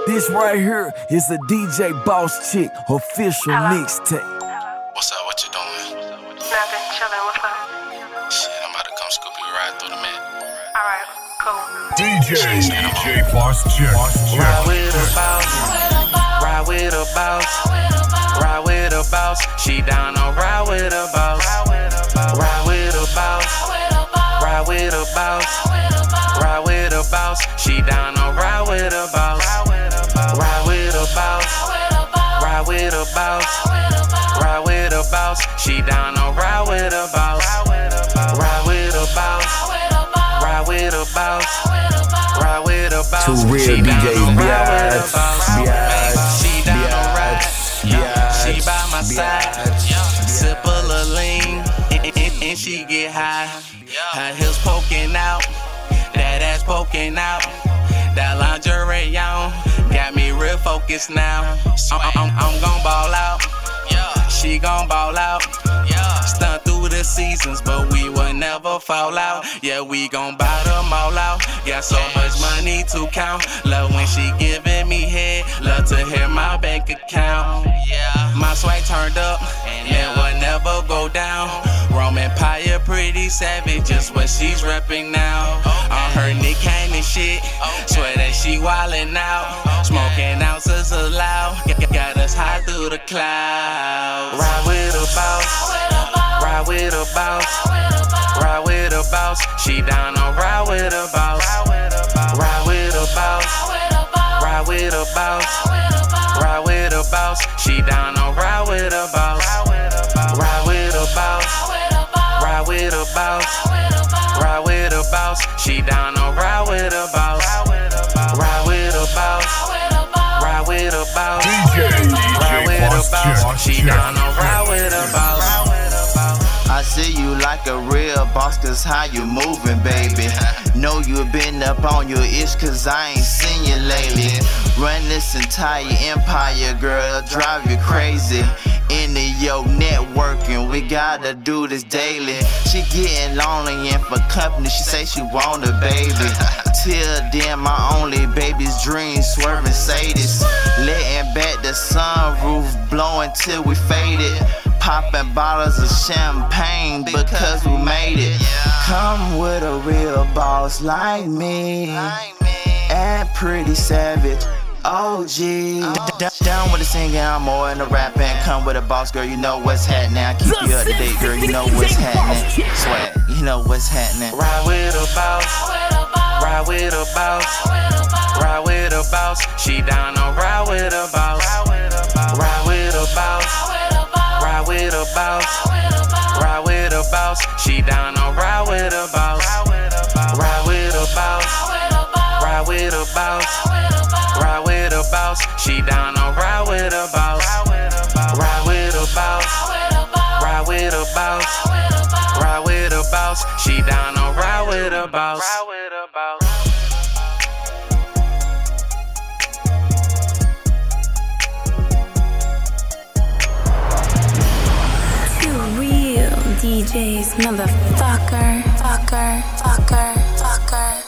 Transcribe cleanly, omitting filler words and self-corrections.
This right here is a DJ Boss Chick official mixtape. What's up? What you doing? Nothing, chillin', what's up? Shit, I'm about to come scoop you right through the man. Alright, cool. DJ Boss Chick. Ride with a boss, ride with a boss, ride with a boss. She down to ride with a boss, ride with a boss, ride with a boss, ride with a boss. She down to ride with a boss, ride with a boss, ride with a boss, ride with a boss. She down to ride with a boss, ride with a boss, ride with a boss, ride with a boss. Two real She down to DJs, ride with a boss. biatch, She down to ride, she by my side. Sip a little lean, and she get high. Her hips poking out, that ass poking out. That lingerie on, got me real focused now. I'm gon' ball out, she gon' ball out. Stunt through the seasons, but we will never fall out. Yeah, we gon' buy them all out. Got so much money to count. Love when she giving me head. Love to hear my bank account. My swag turned up, and it will never go down. Roman Empire, pretty savage, just what she's repping now. On her Nick Cannon shit, swear that she wildin' out. Smoking ounces allowed, got us high through the clouds. Ride with a boss, ride with a boss, ride with a boss. She down to ride with a boss, ride with a boss, ride with a boss, ride with a boss. She down to ride with a boss, ride with a boss, ride with a boss, ride with a boss. She down to ride with a boss, ride with a boss, ride with a boss, ride with a boss. She down to ride with a boss. I see you like a real boss, cause how you moving, baby. Know you been up on your ish, cause I ain't seen you lately. Run this entire empire, girl, drive you crazy. Into your networking, we gotta do this daily. She getting lonely and for company, she say she want a baby. Till then, my only baby's dream, swerving Sadies. Letting back the sunroof, blowing till we faded. Popping bottles of champagne because we made it. Come with a real boss like me, and pretty savage OG. Down with the singing, I'm more in the rapping. Come with a boss, girl, you know what's happening. I keep you up to date, girl, you know what's happening. Swag, you know what's happening. Ride with a boss, ride with a boss, ride with a boss. She down to ride with a boss, ride with a boss, ride with a boss, ride with a boss. She down to ride with a boss, ride with a boss, ride with a boss, ride with a boss. She down to ride with a boss, ride with a boss, ride with a boss, ride with a boss. She down to ride with a boss. DJs, motherfucker, fucker.